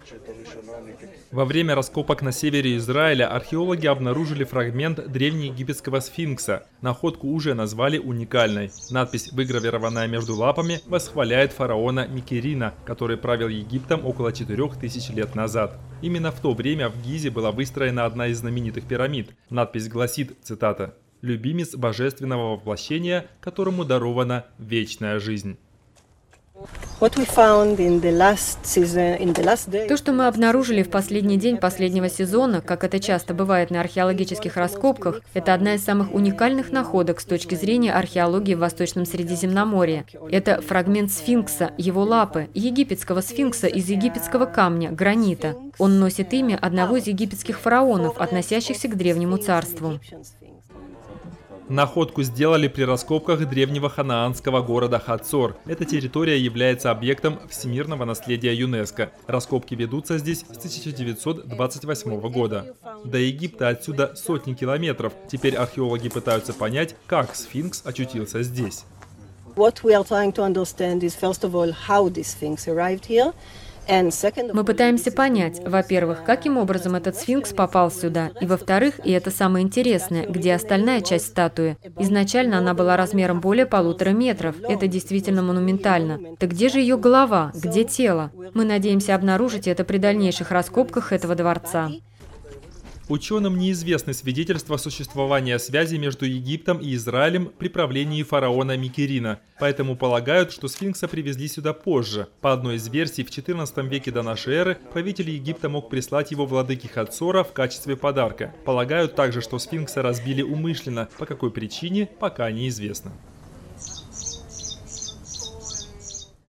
Во время раскопок на севере Израиля археологи обнаружили фрагмент древнеегипетского сфинкса. Находку уже назвали уникальной. Надпись, выгравированная между лапами, восхваляет фараона Микерина, который правил Египтом около 4000 лет назад. Именно в то время в Гизе была выстроена одна из знаменитых пирамид. Надпись гласит, цитата, «Любимец божественного воплощения, которому дарована вечная жизнь». То, что мы обнаружили в последний день последнего сезона, как это часто бывает на археологических раскопках, это одна из самых уникальных находок с точки зрения археологии в Восточном Средиземноморье. Это фрагмент сфинкса, его лапы, египетского сфинкса из египетского камня, гранита. Он носит имя одного из египетских фараонов, относящихся к Древнему царству. Находку сделали при раскопках древнего ханаанского города Хацор. Эта территория является объектом всемирного наследия ЮНЕСКО. Раскопки ведутся здесь с 1928 года. До Египта отсюда сотни километров. Теперь археологи пытаются понять, как сфинкс очутился здесь. Мы пытаемся понять, во-первых, каким образом этот сфинкс попал сюда, и во-вторых, и это самое интересное, где остальная часть статуи. Изначально она была размером более 1,5 метров, это действительно монументально. Так где же ее голова, где тело? Мы надеемся обнаружить это при дальнейших раскопках этого дворца. Ученым неизвестны свидетельства существования связи между Египтом и Израилем при правлении фараона Микерина, поэтому полагают, что сфинкса привезли сюда позже. По одной из версий, в XIV веке до нашей эры правитель Египта мог прислать его владыке Хацора в качестве подарка. Полагают также, что сфинкса разбили умышленно, по какой причине, пока неизвестно.